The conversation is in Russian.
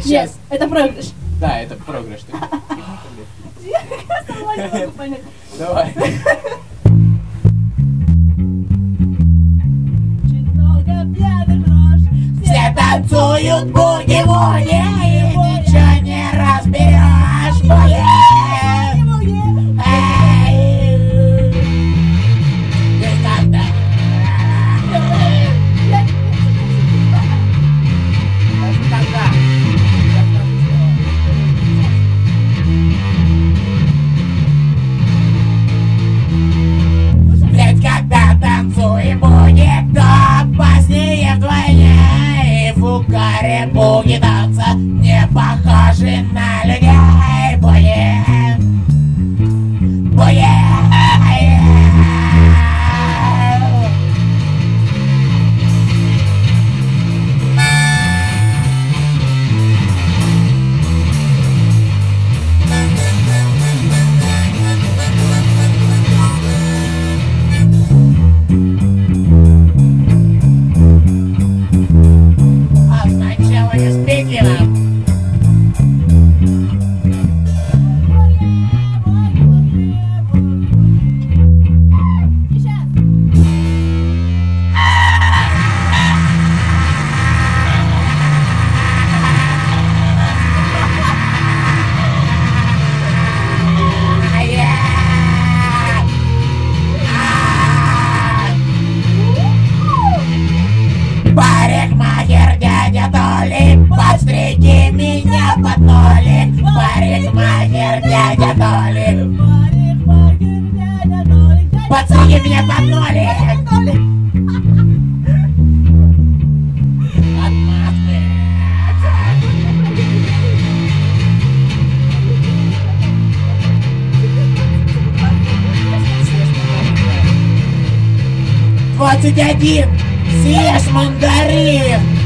сейчас... Нет, это проигрыш. Да, это проигрыш. Понятно. Давай. Все танцуют буги-вуги, и ничего не разберешь. Буги! Эй! Ты когда? Когда? Ведь когда танцуем буги, то опаснее вдвойне. И в угаре буги танца не похожи на людей. Буги, буги. Сначала не спите нам. Парикмахер дядя Толик, подстриги меня под нолик. Парикмахер дядя Толик, подстриги меня под нолик. Отмазки. 21. Съешь мандарин.